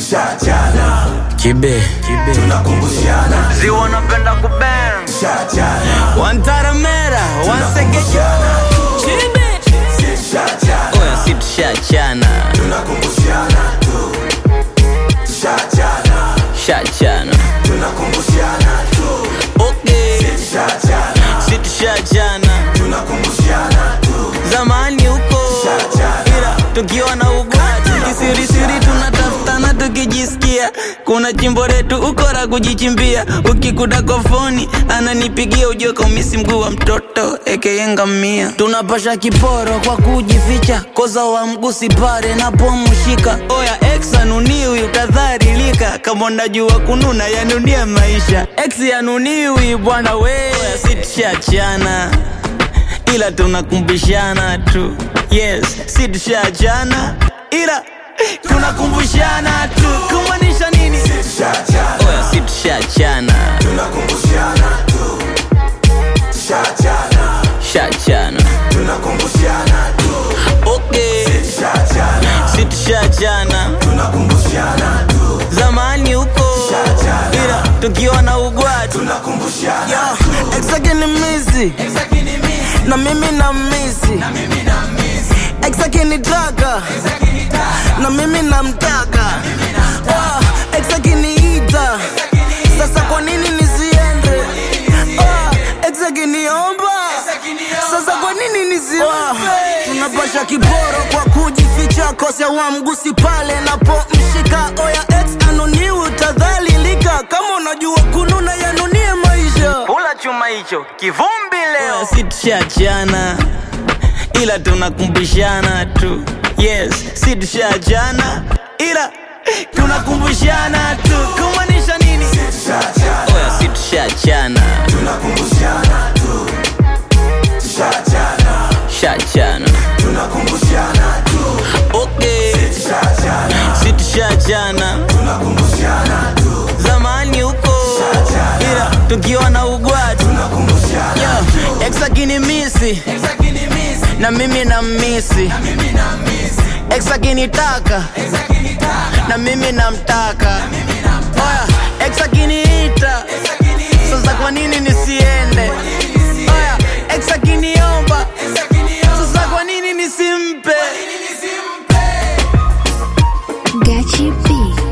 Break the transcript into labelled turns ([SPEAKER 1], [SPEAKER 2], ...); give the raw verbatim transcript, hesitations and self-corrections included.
[SPEAKER 1] Tushachana
[SPEAKER 2] Kibe, kibe
[SPEAKER 1] tunakumbushana.
[SPEAKER 2] Ziwa napenda kubang
[SPEAKER 1] Tushachana
[SPEAKER 2] Wantaramera, wansegeja Kibe
[SPEAKER 1] Tushachana
[SPEAKER 2] Oya si tushachana
[SPEAKER 1] tunakumbushana tu. Tushachana
[SPEAKER 2] Shachana
[SPEAKER 1] tunakumbushana tu.
[SPEAKER 2] Okay
[SPEAKER 1] Tushachana
[SPEAKER 2] si tushachana
[SPEAKER 1] tunakumbushana tu.
[SPEAKER 2] Zamani huko Ila tukiwa na ugwati Kisiri siri tunatafutana tukijisikia Kuna chimbo letu ukora kujichimbia Ukikuda kwa phoni ananipigia ujue kaumisi mguu wa mtoto eke yenga mia. Tunapasha kiporo kwa kujificha Koza wa mgusi pare na pomushika. Oya ex anuniwi utadharilika Kama unajua kununa yanunia maisha. Ex yanuniwi bwana we. Oya si tushachana ila tunakumbushana tu. Yes, si tushachana ila tunakumbushana tu. Kumaanisha nini?
[SPEAKER 1] Tushachana
[SPEAKER 2] Oya si tushachana
[SPEAKER 1] tunakumbushana tu. Tushachana
[SPEAKER 2] Shachana
[SPEAKER 1] tunakumbushana tu.
[SPEAKER 2] Okay
[SPEAKER 1] Tushachana
[SPEAKER 2] si tushachana
[SPEAKER 1] tunakumbushana tu.
[SPEAKER 2] Zamani huko
[SPEAKER 1] Tushachana
[SPEAKER 2] ila tukiwa na ugwati
[SPEAKER 1] tunakumbushana.
[SPEAKER 2] Ex akinimizi na mimi na misi. Ex akinitaka na mimi namtaka. Oh, ex akiniita sasa kwa nini nisiende? Oh, ex akiniomba sasa kwa nini nisiende? Oh, tunapasha kiboro kwa kujificha. Kosa wa mgusi pale napomshika. Oya ex anoniwi utadhalilika Kama unajua kununa yanunie maisha. Pula chuma hicho kivumbi leo. Si tushachana ila tunakumbushana tu. Yes, si tushachana ila tunakumbushana tu. Kumaanisha nini?
[SPEAKER 1] Tushachana
[SPEAKER 2] Oya si tushachana
[SPEAKER 1] tunakumbushana tu. Tushachana
[SPEAKER 2] Shachana
[SPEAKER 1] tunakumbushana tu.
[SPEAKER 2] Okay
[SPEAKER 1] Tushachana
[SPEAKER 2] si tushachana
[SPEAKER 1] tunakumbushana tu.
[SPEAKER 2] Zamani huko ila tukiwa na ugwati
[SPEAKER 1] Tunakumbushana
[SPEAKER 2] Yo, ex akinimisi na mimi na misi. Ex akinitaka na mimi namtaka. Oya ex akiniita sasa kwa nini nisiende? Oya ex akiniomba sasa kwa nini nisimpe?
[SPEAKER 3] Gachi B.